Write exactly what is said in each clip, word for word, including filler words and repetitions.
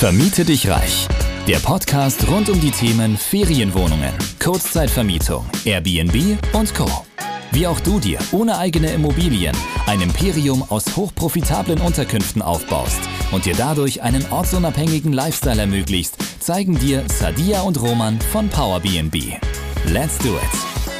Vermiete dich reich. Der Podcast rund um die Themen Ferienwohnungen, Kurzzeitvermietung, Airbnb und Co. Wie auch du dir ohne eigene Immobilien ein Imperium aus hochprofitablen Unterkünften aufbaust und dir dadurch einen ortsunabhängigen Lifestyle ermöglicht, zeigen dir Sadia und Roman von PowerBnB. Let's do it!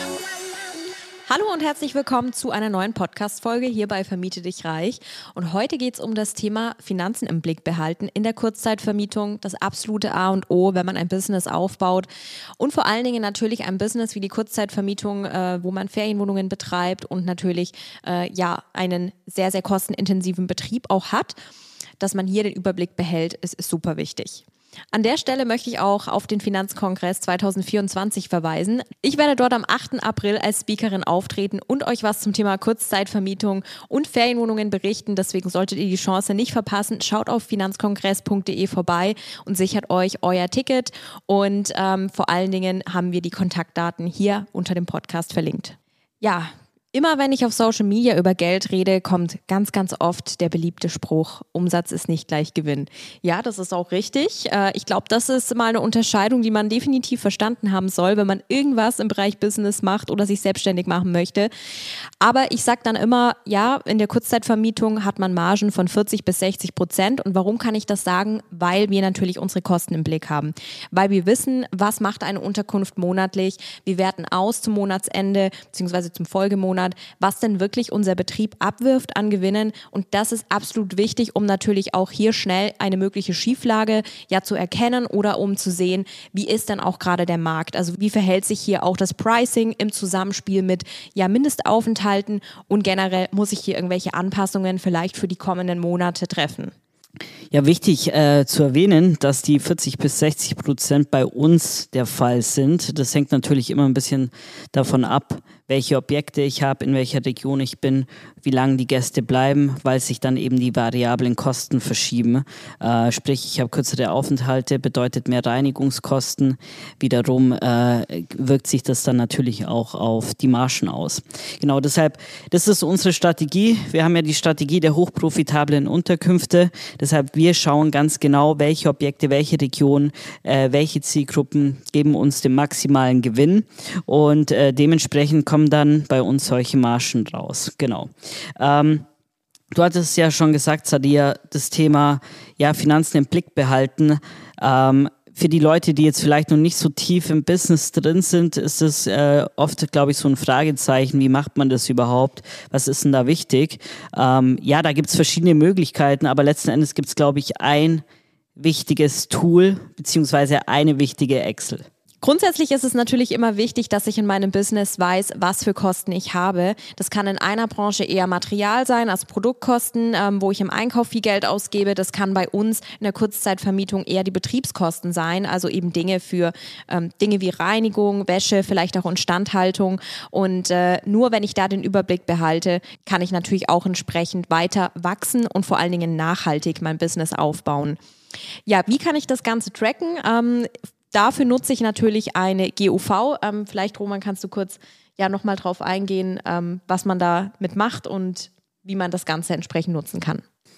Hallo und herzlich willkommen zu einer neuen Podcast-Folge hier bei Vermiete dich reich. Und heute geht es um das Thema Finanzen im Blick behalten in der Kurzzeitvermietung, das absolute A und O, wenn man ein Business aufbaut. Und vor allen Dingen natürlich ein Business wie die Kurzzeitvermietung, äh, wo man Ferienwohnungen betreibt und natürlich äh, ja einen sehr, sehr kostenintensiven Betrieb auch hat. Dass man hier den Überblick behält, ist, ist super wichtig. An der Stelle möchte ich auch auf den Finanzkongress zwanzig vierundzwanzig verweisen. Ich werde dort am achten April als Speakerin auftreten und euch was zum Thema Kurzzeitvermietung und Ferienwohnungen berichten. Deswegen solltet ihr die Chance nicht verpassen. Schaut auf finanzkongress punkt de vorbei und sichert euch euer Ticket. Und ähm, vor allen Dingen haben wir die Kontaktdaten hier unter dem Podcast verlinkt. Ja, immer wenn ich auf Social Media über Geld rede, kommt ganz, ganz oft der beliebte Spruch, Umsatz ist nicht gleich Gewinn. Ja, das ist auch richtig. Ich glaube, das ist mal eine Unterscheidung, die man definitiv verstanden haben soll, wenn man irgendwas im Bereich Business macht oder sich selbstständig machen möchte. Aber ich sage dann immer, ja, in der Kurzzeitvermietung hat man Margen von vierzig bis sechzig Prozent. Und warum kann ich das sagen? Weil wir natürlich unsere Kosten im Blick haben. Weil wir wissen, was macht eine Unterkunft monatlich. Wir werten aus zum Monatsende bzw. zum Folgemonat, was denn wirklich unser Betrieb abwirft an Gewinnen. Und das ist absolut wichtig, um natürlich auch hier schnell eine mögliche Schieflage ja zu erkennen oder um zu sehen, wie ist denn auch gerade der Markt? Also wie verhält sich hier auch das Pricing im Zusammenspiel mit ja Mindestaufenthalten und generell muss ich hier irgendwelche Anpassungen vielleicht für die kommenden Monate treffen? Ja, wichtig äh, zu erwähnen, dass die vierzig bis sechzig Prozent bei uns der Fall sind. Das hängt natürlich immer ein bisschen davon ab, welche Objekte ich habe, in welcher Region ich bin, wie lange die Gäste bleiben, weil sich dann eben die variablen Kosten verschieben. Äh, sprich, ich habe kürzere Aufenthalte, bedeutet mehr Reinigungskosten. Wiederum äh, wirkt sich das dann natürlich auch auf die Margen aus. Genau, deshalb, das ist unsere Strategie. Wir haben ja die Strategie der hochprofitablen Unterkünfte. Deshalb, wir schauen ganz genau, welche Objekte, welche Regionen, äh, welche Zielgruppen geben uns den maximalen Gewinn und äh, dementsprechend kommen dann bei uns solche Margen raus. Genau. Ähm, du hattest ja schon gesagt, Sadia, das Thema ja, Finanzen im Blick behalten. Ähm, für die Leute, die jetzt vielleicht noch nicht so tief im Business drin sind, ist es äh, oft, glaube ich, so ein Fragezeichen, wie macht man das überhaupt? Was ist denn da wichtig? Ähm, ja, da gibt es verschiedene Möglichkeiten, aber letzten Endes gibt es, glaube ich, ein wichtiges Tool beziehungsweise eine wichtige Excel. Grundsätzlich ist es natürlich immer wichtig, dass ich in meinem Business weiß, was für Kosten ich habe. Das kann in einer Branche eher Material sein, also Produktkosten, ähm, wo ich im Einkauf viel Geld ausgebe. Das kann bei uns in der Kurzzeitvermietung eher die Betriebskosten sein, also eben Dinge für ähm, Dinge wie Reinigung, Wäsche, vielleicht auch Instandhaltung. Und äh, nur wenn ich da den Überblick behalte, kann ich natürlich auch entsprechend weiter wachsen und vor allen Dingen nachhaltig mein Business aufbauen. Ja, wie kann ich das Ganze tracken? Ähm, Dafür nutze ich natürlich eine G U V. Ähm, vielleicht, Roman, kannst du kurz ja nochmal drauf eingehen, ähm, was man da mitmacht und wie man das Ganze entsprechend nutzen kann.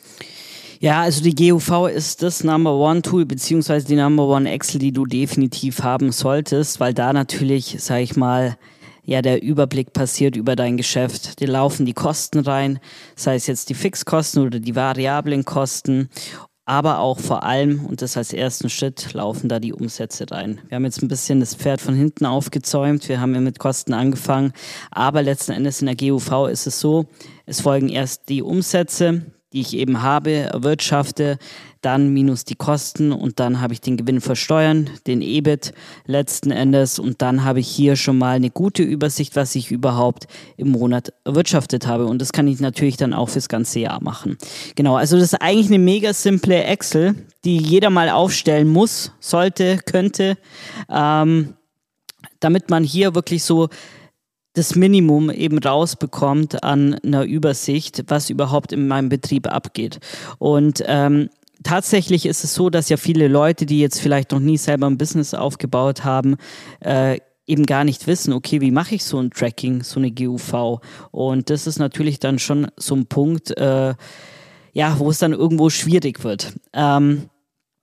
Ja, also die G U V ist das Number One Tool beziehungsweise die Number One Excel, die du definitiv haben solltest, weil da natürlich, sage ich mal, ja, der Überblick passiert über dein Geschäft. Da laufen die Kosten rein, sei es jetzt die Fixkosten oder die variablen Kosten. Aber auch vor allem, und das als ersten Schritt, laufen da die Umsätze rein. Wir haben jetzt ein bisschen das Pferd von hinten aufgezäumt, wir haben ja mit Kosten angefangen, aber letzten Endes in der G U V ist es so, es folgen erst die Umsätze, die ich eben habe, erwirtschafte, dann minus die Kosten und dann habe ich den Gewinn versteuern, den E B I T letzten Endes und dann habe ich hier schon mal eine gute Übersicht, was ich überhaupt im Monat erwirtschaftet habe und das kann ich natürlich dann auch fürs ganze Jahr machen. Genau, also das ist eigentlich eine mega simple Excel, die jeder mal aufstellen muss, sollte, könnte, ähm, damit man hier wirklich so das Minimum eben rausbekommt an einer Übersicht, was überhaupt in meinem Betrieb abgeht. Und ähm, tatsächlich ist es so, dass ja viele Leute, die jetzt vielleicht noch nie selber ein Business aufgebaut haben, äh, eben gar nicht wissen, okay, wie mache ich so ein Tracking, so eine G U V? Und das ist natürlich dann schon so ein Punkt, äh, ja, wo es dann irgendwo schwierig wird. Ähm,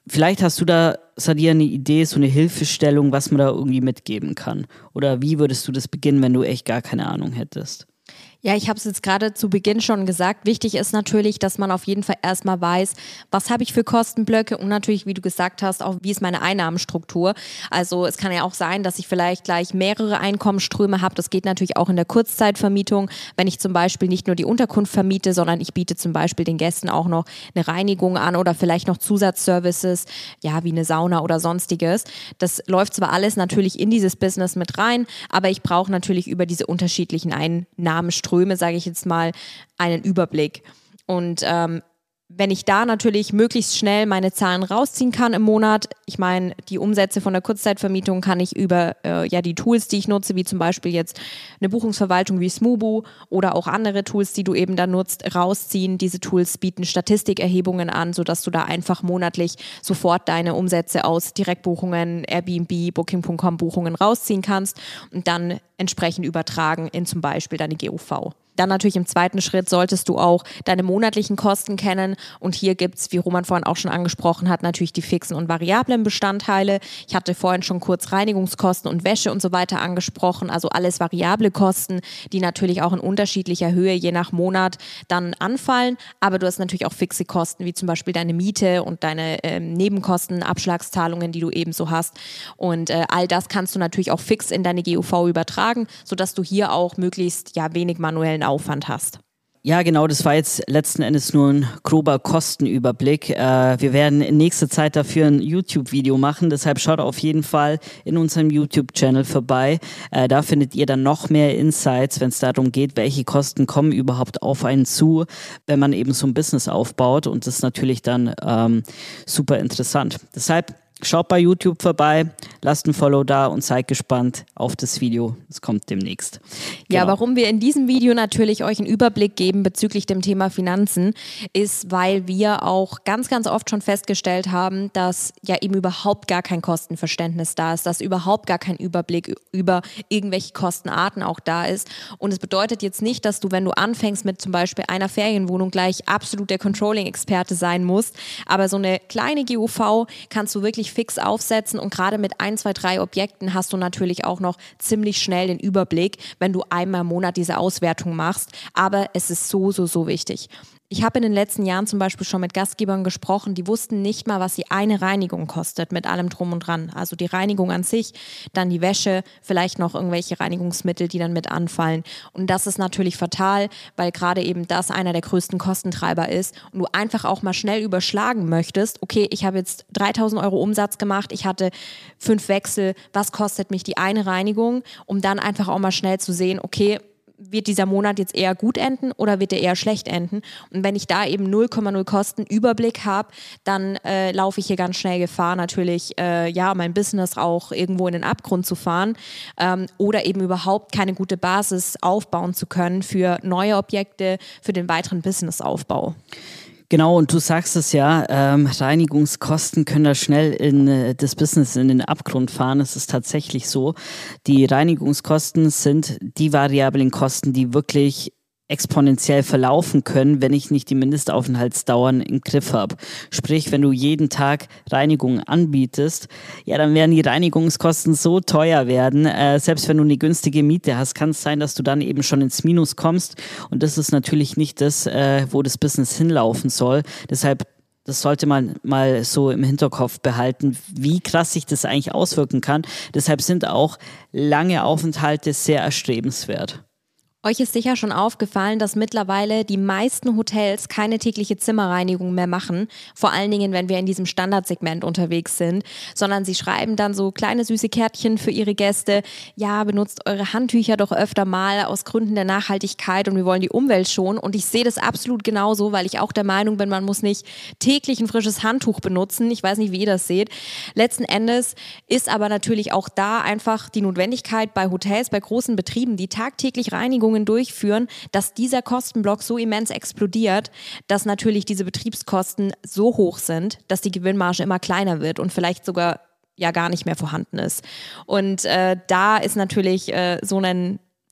Vielleicht hast du da, Sadia, eine Idee, so eine Hilfestellung, was man da irgendwie mitgeben kann. Oder wie würdest du das beginnen, wenn du echt gar keine Ahnung hättest? Ja, ich habe es jetzt gerade zu Beginn schon gesagt. Wichtig ist natürlich, dass man auf jeden Fall erstmal weiß, was habe ich für Kostenblöcke und natürlich, wie du gesagt hast, auch wie ist meine Einnahmenstruktur. Also es kann ja auch sein, dass ich vielleicht gleich mehrere Einkommensströme habe. Das geht natürlich auch in der Kurzzeitvermietung, wenn ich zum Beispiel nicht nur die Unterkunft vermiete, sondern ich biete zum Beispiel den Gästen auch noch eine Reinigung an oder vielleicht noch Zusatzservices, ja, wie eine Sauna oder sonstiges. Das läuft zwar alles natürlich in dieses Business mit rein, aber ich brauche natürlich über diese unterschiedlichen Einnahmenströme, sage ich jetzt mal, einen Überblick. Und ähm, wenn ich da natürlich möglichst schnell meine Zahlen rausziehen kann im Monat, ich meine, die Umsätze von der Kurzzeitvermietung kann ich über äh, ja die Tools, die ich nutze, wie zum Beispiel jetzt eine Buchungsverwaltung wie Smoobu oder auch andere Tools, die du eben da nutzt, rausziehen. Diese Tools bieten Statistikerhebungen an, sodass du da einfach monatlich sofort deine Umsätze aus Direktbuchungen, Airbnb, Booking Punkt com Buchungen rausziehen kannst und dann entsprechend übertragen in zum Beispiel deine G U V. Dann natürlich im zweiten Schritt solltest du auch deine monatlichen Kosten kennen und hier gibt es, wie Roman vorhin auch schon angesprochen hat, natürlich die fixen und variablen Bestandteile. Ich hatte vorhin schon kurz Reinigungskosten und Wäsche und so weiter angesprochen, also alles variable Kosten, die natürlich auch in unterschiedlicher Höhe je nach Monat dann anfallen, aber du hast natürlich auch fixe Kosten, wie zum Beispiel deine Miete und deine ähm, Nebenkosten, Abschlagszahlungen, die du ebenso hast und äh, all das kannst du natürlich auch fix in deine G U V übertragen, sodass du hier auch möglichst ja wenig manuellen Aufwand hast. Ja, genau, das war jetzt letzten Endes nur ein grober Kostenüberblick. Äh, wir werden in nächster Zeit dafür ein YouTube-Video machen, deshalb schaut auf jeden Fall in unserem YouTube-Channel vorbei. Äh, da findet ihr dann noch mehr Insights, wenn es darum geht, welche Kosten kommen überhaupt auf einen zu, wenn man eben so ein Business aufbaut und das ist natürlich dann ähm, super interessant. Deshalb schaut bei YouTube vorbei, lasst ein Follow da und seid gespannt auf das Video. Es kommt demnächst. Ja, Genau. warum wir in diesem Video natürlich euch einen Überblick geben bezüglich dem Thema Finanzen, ist, weil wir auch ganz, ganz oft schon festgestellt haben, dass ja eben überhaupt gar kein Kostenverständnis da ist, dass überhaupt gar kein Überblick über irgendwelche Kostenarten auch da ist. Und es bedeutet jetzt nicht, dass du, wenn du anfängst mit zum Beispiel einer Ferienwohnung, gleich absolut der Controlling-Experte sein musst. Aber so eine kleine G U V kannst du wirklich fix aufsetzen und gerade mit ein, zwei, drei Objekten hast du natürlich auch noch ziemlich schnell den Überblick, wenn du einmal im Monat diese Auswertung machst. Aber es ist so, so, so wichtig. Ich habe in den letzten Jahren zum Beispiel schon mit Gastgebern gesprochen, die wussten nicht mal, was die eine Reinigung kostet mit allem drum und dran. Also die Reinigung an sich, dann die Wäsche, vielleicht noch irgendwelche Reinigungsmittel, die dann mit anfallen. Und das ist natürlich fatal, weil gerade eben das einer der größten Kostentreiber ist und du einfach auch mal schnell überschlagen möchtest, okay, ich habe jetzt dreitausend Euro Umsatz gemacht, ich hatte fünf Wechsel, was kostet mich die eine Reinigung, um dann einfach auch mal schnell zu sehen, okay, wird dieser Monat jetzt eher gut enden oder wird er eher schlecht enden? Und wenn ich da eben null Komma null Kosten Überblick habe, dann äh, laufe ich hier ganz schnell Gefahr, natürlich äh, ja mein Business auch irgendwo in den Abgrund zu fahren ähm, oder eben überhaupt keine gute Basis aufbauen zu können für neue Objekte, für den weiteren Businessaufbau. Genau, und du sagst es ja, ähm, Reinigungskosten können da schnell in äh, das Business in den Abgrund fahren. Es ist tatsächlich so. Die Reinigungskosten sind die variablen Kosten, die wirklich exponentiell verlaufen können, wenn ich nicht die Mindestaufenthaltsdauern im Griff habe. Sprich, wenn du jeden Tag Reinigungen anbietest, ja, dann werden die Reinigungskosten so teuer werden. Äh, selbst wenn du eine günstige Miete hast, kann es sein, dass du dann eben schon ins Minus kommst. Und das ist natürlich nicht das, äh, wo das Business hinlaufen soll. Deshalb das sollte man mal so im Hinterkopf behalten, wie krass sich das eigentlich auswirken kann. Deshalb sind auch lange Aufenthalte sehr erstrebenswert. Euch ist sicher schon aufgefallen, dass mittlerweile die meisten Hotels keine tägliche Zimmerreinigung mehr machen, vor allen Dingen, wenn wir in diesem Standardsegment unterwegs sind, sondern sie schreiben dann so kleine süße Kärtchen für ihre Gäste, ja, benutzt eure Handtücher doch öfter mal aus Gründen der Nachhaltigkeit und wir wollen die Umwelt schonen und ich sehe das absolut genauso, weil ich auch der Meinung bin, man muss nicht täglich ein frisches Handtuch benutzen, ich weiß nicht, wie ihr das seht. Letzten Endes ist aber natürlich auch da einfach die Notwendigkeit bei Hotels, bei großen Betrieben, die tagtäglich Reinigungen durchführen, dass dieser Kostenblock so immens explodiert, dass natürlich diese Betriebskosten so hoch sind, dass die Gewinnmarge immer kleiner wird und vielleicht sogar ja gar nicht mehr vorhanden ist. Und äh, da ist natürlich äh, so ein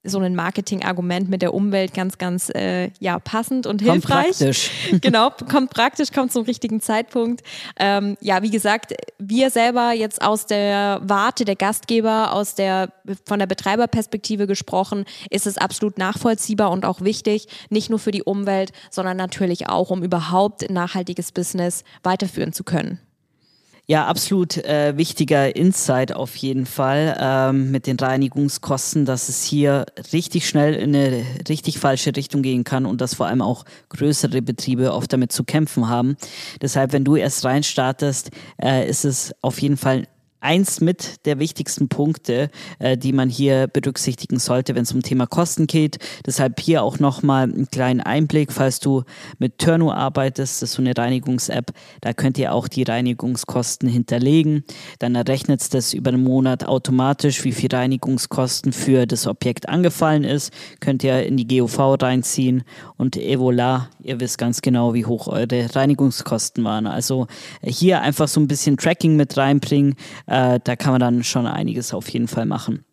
so ein Marketingargument mit der Umwelt ganz, ganz äh, ja, passend und kommt hilfreich. Praktisch. Genau, kommt praktisch, kommt zum richtigen Zeitpunkt. Ähm, ja, wie gesagt, wir selber jetzt aus der Warte der Gastgeber, aus der von der Betreiberperspektive gesprochen, ist es absolut nachvollziehbar und auch wichtig, nicht nur für die Umwelt, sondern natürlich auch, um überhaupt ein nachhaltiges Business weiterführen zu können. Ja, absolut äh, wichtiger Insight auf jeden Fall ähm, mit den Reinigungskosten, dass es hier richtig schnell in eine richtig falsche Richtung gehen kann und dass vor allem auch größere Betriebe oft damit zu kämpfen haben. Deshalb, wenn du erst reinstartest, äh, ist es auf jeden Fall eins mit der wichtigsten Punkte, äh, die man hier berücksichtigen sollte, wenn es um Thema Kosten geht. Deshalb hier auch nochmal einen kleinen Einblick, falls du mit Turnu arbeitest, das ist so eine Reinigungs-App, da könnt ihr auch die Reinigungskosten hinterlegen. Dann errechnet es das über einen Monat automatisch, wie viel Reinigungskosten für das Objekt angefallen ist. Könnt ihr in die G U V reinziehen und et voilà, ihr wisst ganz genau, wie hoch eure Reinigungskosten waren. Also hier einfach so ein bisschen Tracking mit reinbringen, Äh, da kann man dann schon einiges auf jeden Fall machen.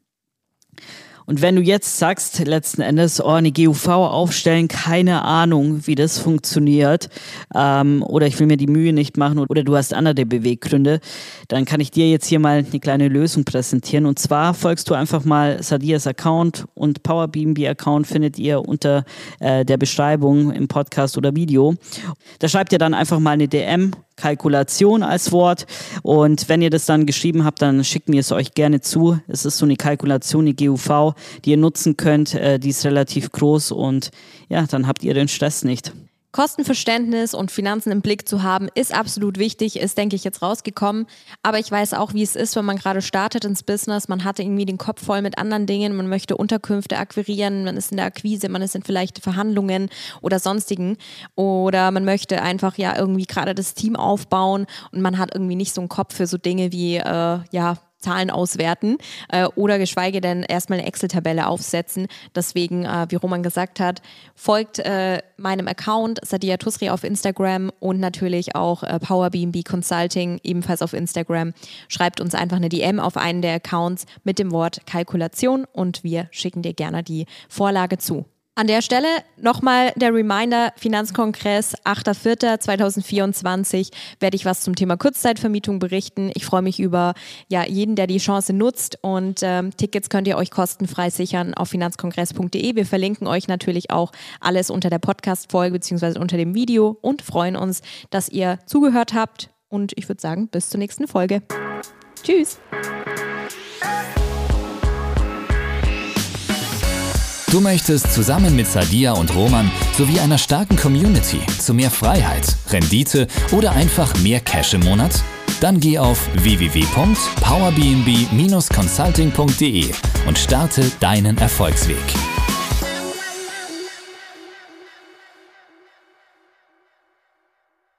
Und wenn du jetzt sagst, letzten Endes, oh, eine G U V aufstellen, keine Ahnung, wie das funktioniert, ähm, oder ich will mir die Mühe nicht machen, oder du hast andere Beweggründe, dann kann ich dir jetzt hier mal eine kleine Lösung präsentieren. Und zwar folgst du einfach mal Sadias Account und Power B N B Account findet ihr unter äh, der Beschreibung im Podcast oder Video. Da schreibt ihr dann einfach mal eine D M, Kalkulation als Wort, und wenn ihr das dann geschrieben habt, dann schickt mir es euch gerne zu. Es ist so eine Kalkulation, eine G U V, die ihr nutzen könnt, äh, die ist relativ groß und ja, dann habt ihr den Stress nicht. Kostenverständnis und Finanzen im Blick zu haben, ist absolut wichtig, ist, denke ich, jetzt rausgekommen. Aber ich weiß auch, wie es ist, wenn man gerade startet ins Business. Man hatte irgendwie den Kopf voll mit anderen Dingen. Man möchte Unterkünfte akquirieren. Man ist in der Akquise, man ist in vielleicht Verhandlungen oder sonstigen. Oder man möchte einfach ja irgendwie gerade das Team aufbauen und man hat irgendwie nicht so einen Kopf für so Dinge wie, äh, ja, Zahlen auswerten äh, oder geschweige denn erstmal eine Excel-Tabelle aufsetzen. Deswegen, äh, wie Roman gesagt hat, folgt äh, meinem Account Sadia Tusri auf Instagram und natürlich auch äh, Power B N B Consulting ebenfalls auf Instagram. Schreibt uns einfach eine D M auf einen der Accounts mit dem Wort Kalkulation und wir schicken dir gerne die Vorlage zu. An der Stelle nochmal der Reminder, Finanzkongress, achter vierter zweitausendvierundzwanzig, werde ich was zum Thema Kurzzeitvermietung berichten. Ich freue mich über ja, jeden, der die Chance nutzt und ähm, Tickets könnt ihr euch kostenfrei sichern auf finanzkongress punkt de. Wir verlinken euch natürlich auch alles unter der Podcast-Folge bzw. unter dem Video und freuen uns, dass ihr zugehört habt und ich würde sagen, bis zur nächsten Folge. Tschüss! Du möchtest zusammen mit Sadia und Roman sowie einer starken Community zu mehr Freiheit, Rendite oder einfach mehr Cash im Monat? Dann geh auf w w w punkt power b n b dash consulting punkt de und starte deinen Erfolgsweg.